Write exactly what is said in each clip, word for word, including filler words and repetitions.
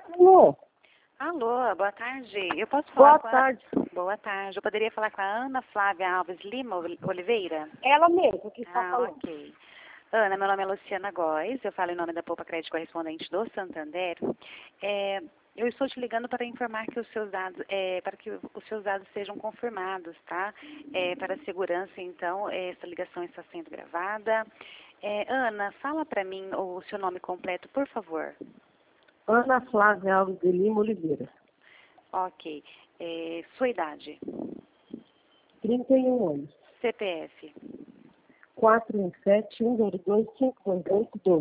Alô, Alô, boa tarde. Eu posso boa falar com a... tarde. Boa tarde. Eu poderia falar com a Ana Flávia Alves Lima Oli- Oliveira? Ela mesma que está Ah, falando. ok. Ana, meu nome é Luciana Góes, eu falo em nome da Poupa Crédito Correspondente do Santander. É, eu estou te ligando para informar que os seus dados, é, para que os seus dados sejam confirmados, tá? É, para a segurança, então, é, essa ligação está sendo gravada. É, Ana, fala para mim o seu nome completo, por favor. Ana Flávia Alves de Lima Oliveira, Ok. É, sua idade, trinta e um anos, C P F, quatro um sete, um zero dois, cinco dois oito dois.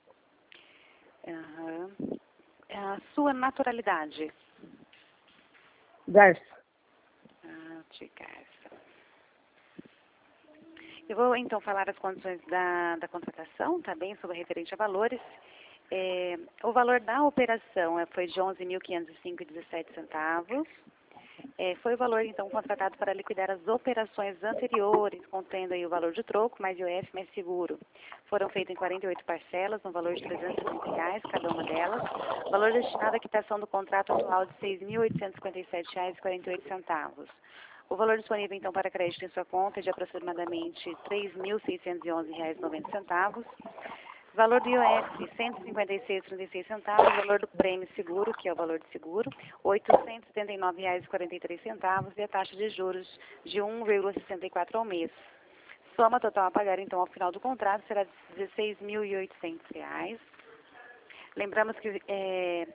aham. A sua naturalidade, Garça. ah, de Garça. Eu vou então falar as condições da, da contratação, tá bem, sobre referente a valores. É, o valor da operação é, foi de onze mil quinhentos e cinco reais e dezessete centavos. É, foi o valor, então, contratado para liquidar as operações anteriores, contendo aí o valor de troco, mais I O F, mais seguro. Foram feitas em quarenta e oito parcelas, no valor de trezentos e setenta reais cada uma delas. Valor destinado à quitação do contrato atual de seis mil oitocentos e cinquenta e sete reais e quarenta e oito centavos. O valor disponível, então, para crédito em sua conta é de aproximadamente três mil seiscentos e onze reais e noventa centavos. Valor do I O F, cento e cinquenta e seis reais e trinta e seis centavos. Valor do prêmio seguro, que é o valor de seguro, oitocentos e setenta e nove reais e quarenta e três centavos. E a taxa de juros de um vírgula sessenta e quatro ao mês. Soma total a pagar, então, ao final do contrato será de dezesseis mil e oitocentos reais. Lembramos que... É,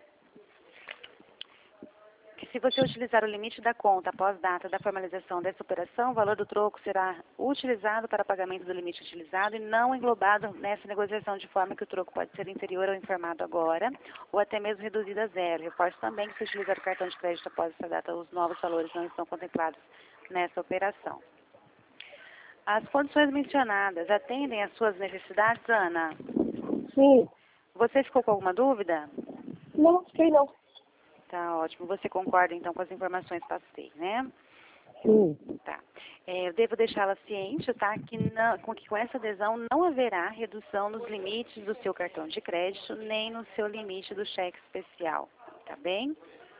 que se você utilizar o limite da conta após data da formalização dessa operação, o valor do troco será utilizado para pagamento do limite utilizado e não englobado nessa negociação, de forma que o troco pode ser inferior ao informado agora ou até mesmo reduzido a zero. Reforço também que se utilizar o cartão de crédito após essa data, os novos valores não estão contemplados nessa operação. As condições mencionadas atendem às suas necessidades, Ana? Sim. Você ficou com alguma dúvida? Não, sei não. Tá ótimo. Você concorda, então, com as informações que passei, né? Sim. Tá. É, eu devo deixá-la ciente, tá? Que, não, com, que com essa adesão não haverá redução nos limites do seu cartão de crédito, nem no seu limite do cheque especial. Tá bem?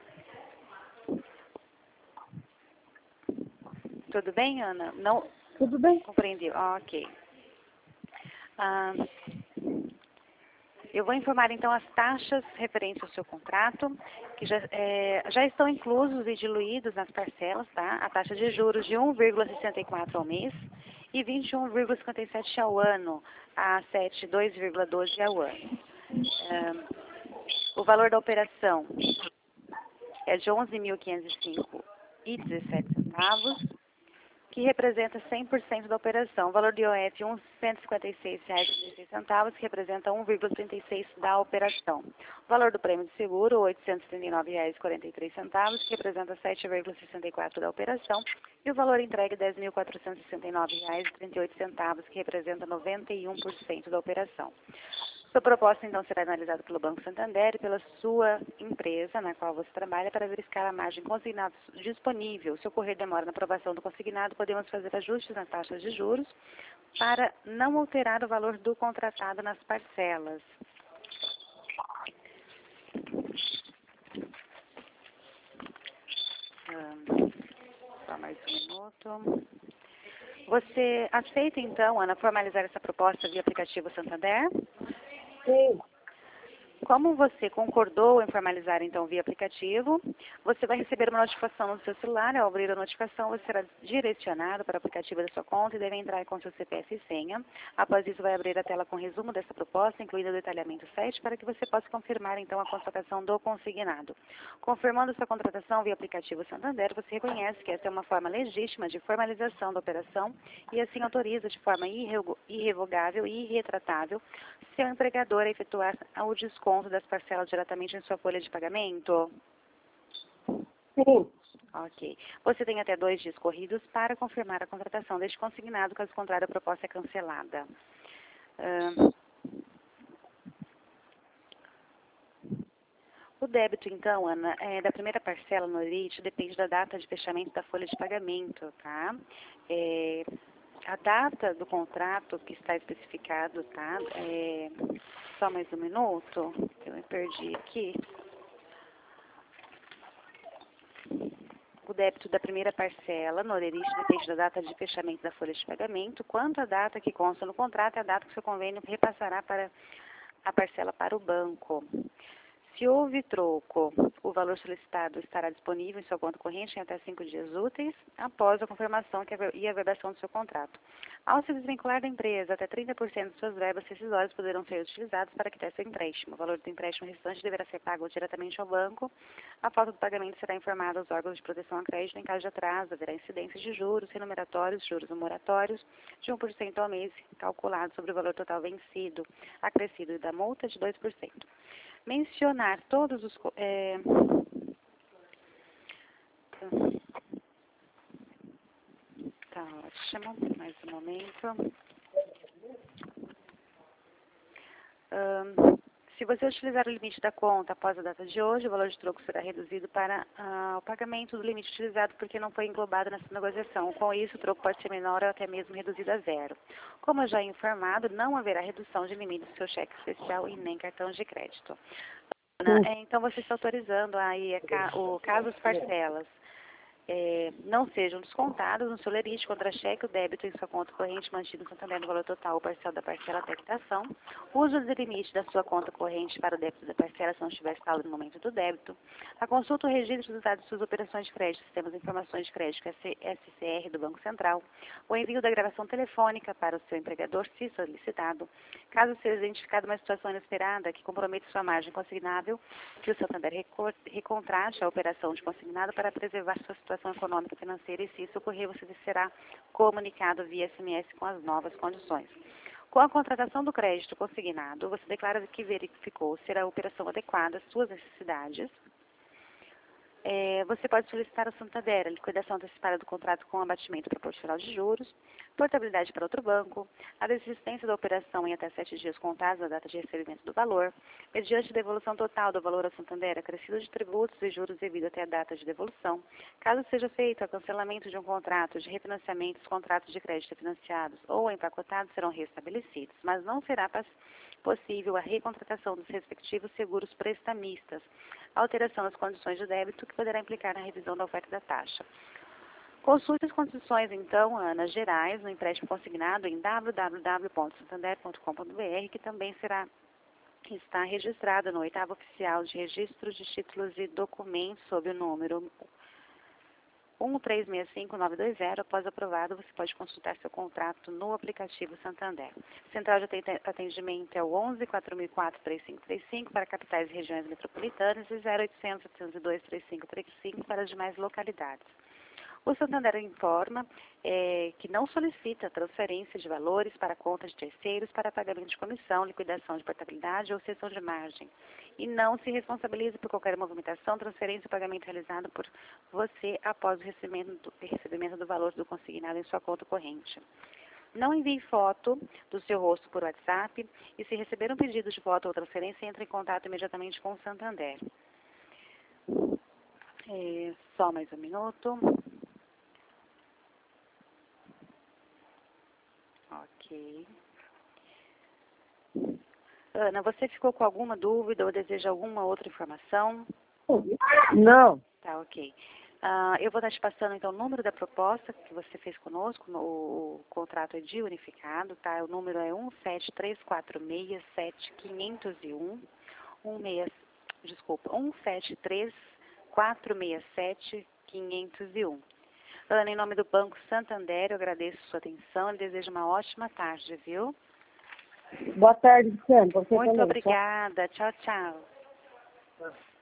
Tudo bem, Ana? Não Tudo bem? compreendeu? Ok. Ah, eu vou informar, então, as taxas referentes ao seu contrato, que já, é, já estão inclusos e diluídos nas parcelas, tá? A taxa de juros de um vírgula sessenta e quatro ao mês e vinte e um vírgula cinquenta e sete ao ano, a sete, dois vírgula doze ao ano. É, o valor da operação é de onze mil quinhentos e cinco reais e dezessete centavos, que representa cem por cento da operação. O valor do I O F, cento e cinquenta e seis reais e trinta e seis centavos, que representa um vírgula trinta e seis da operação. O valor do prêmio de seguro, oitocentos e trinta e nove reais e quarenta e três centavos, que representa sete vírgula sessenta e quatro da operação. E o valor entregue, dez mil quatrocentos e sessenta e nove reais e trinta e oito centavos, que representa noventa e um por cento da operação. Sua proposta, então, será analisada pelo Banco Santander e pela sua empresa, na qual você trabalha, para verificar a margem consignada disponível. Se ocorrer demora na aprovação do consignado, podemos fazer ajustes nas taxas de juros para não alterar o valor do contratado nas parcelas. Ah, só mais um minuto. Você aceita, então, Ana, formalizar essa proposta via aplicativo Santander? Sim. Como você concordou em formalizar, então, via aplicativo, você vai receber uma notificação no seu celular. Ao abrir a notificação, você será direcionado para o aplicativo da sua conta e deve entrar com seu C P F e senha. Após isso, vai abrir a tela com resumo dessa proposta, incluindo o detalhamento sete, para que você possa confirmar, então, a contratação do consignado. Confirmando sua contratação via aplicativo Santander, você reconhece que essa é uma forma legítima de formalização da operação e, assim, autoriza de forma irrego- irrevogável e irretratável seu empregador a efetuar o desconto das parcelas diretamente em sua folha de pagamento? Sim. Ok. Você tem até dois dias corridos para confirmar a contratação deste consignado, caso contrário a proposta é cancelada. Ahn, o débito, então, Ana, é, da primeira parcela no limite depende da data de fechamento da folha de pagamento, tá? É, a data do contrato que está especificado, tá? É, só mais um minuto, eu me perdi aqui. débito da primeira parcela no holerite depende da data de fechamento da folha de pagamento, quanto a data que consta no contrato é a data que o seu convênio repassará para a parcela para o banco. Se houve troco, o valor solicitado estará disponível em sua conta corrente em até cinco dias úteis após a confirmação e a verbação do seu contrato. Ao se desvincular da empresa, até trinta por cento de suas verbas rescisórias poderão ser utilizadas para quitar seu empréstimo. O valor do empréstimo restante deverá ser pago diretamente ao banco. A falta do pagamento será informada aos órgãos de proteção a crédito. Em caso de atraso, haverá incidência de juros renumeratórios, juros moratórios de um por cento ao mês, calculado sobre o valor total vencido, acrescido da multa de dois por cento. Mencionar todos os... É, tá ótimo, mais um momento. Um, se você utilizar o limite da conta após a data de hoje, o valor de troco será reduzido para uh, o pagamento do limite utilizado porque não foi englobado nessa negociação. Com isso, o troco pode ser menor ou até mesmo reduzido a zero. Como eu já informado, não haverá redução de limite do seu cheque especial e nem cartão de crédito. Ana, então, você está autorizando aí o caso as parcelas é, não sejam descontadas no seu lerite contra-cheque, o débito em sua conta corrente mantido no Santander no valor total ou parcial da parcela até quitação, uso do limite da sua conta corrente para o débito da parcela se não estiver saldo no momento do débito, a consulta ou registro dos dados de suas operações de crédito, sistemas de informações de crédito S C R do Banco Central, o envio da gravação telefônica para o seu empregador, se solicitado, caso seja identificada uma situação inesperada que comprometa sua margem consignável, que o Santander recontrate a operação de consignado para preservar sua situação econômica e financeira e, se isso ocorrer, você será comunicado via S M S com as novas condições. Com a contratação do crédito consignado, você declara que verificou ser a operação adequada às suas necessidades. É, você pode solicitar ao Santander a liquidação antecipada do contrato com abatimento proporcional de juros, portabilidade para outro banco, a desistência da operação em até sete dias contados da data de recebimento do valor, mediante devolução total do valor ao Santander acrescido de tributos e juros devido até a data de devolução, caso seja feito o cancelamento de um contrato de refinanciamento, os contratos de crédito financiados ou empacotados serão restabelecidos, mas não será possível a recontratação dos respectivos seguros prestamistas, alteração das condições de débito que poderá implicar na revisão da oferta da taxa. Consulte as condições, então, Ana, gerais, no empréstimo consignado em w w w ponto santander ponto com ponto b r, que também será, está registrado no oitavo oficial de registro de títulos e documentos sob o número um três seis cinco nove dois zero. Após aprovado, você pode consultar seu contrato no aplicativo Santander. Central de atendimento é o onze, quatro mil e quatro, três cinco três cinco para capitais e regiões metropolitanas e zero oitocentos, setecentos e dois, trinta e cinco trinta e cinco para as demais localidades. O Santander informa é, que não solicita transferência de valores para contas de terceiros para pagamento de comissão, liquidação de portabilidade ou cessão de margem. E não se responsabiliza por qualquer movimentação, transferência ou pagamento realizado por você após o recebimento do, recebimento do valor do consignado em sua conta corrente. Não envie foto do seu rosto por WhatsApp e, se receber um pedido de foto ou transferência, entre em contato imediatamente com o Santander. É, só mais um minuto. Ok. Ana, você ficou com alguma dúvida ou deseja alguma outra informação? Não. Tá, ok. Uh, eu vou estar te passando, então, o número da proposta que você fez conosco, no, o contrato é de unificado, tá? O número é um sete três quatro seis sete cinco zero um, um seis, desculpa, um sete três quatro seis sete cinco zero um. Ana, em nome do Banco Santander, eu agradeço a sua atenção e desejo uma ótima tarde, viu? Boa tarde, Luciano. Você Muito também. obrigada. Tchau, tchau.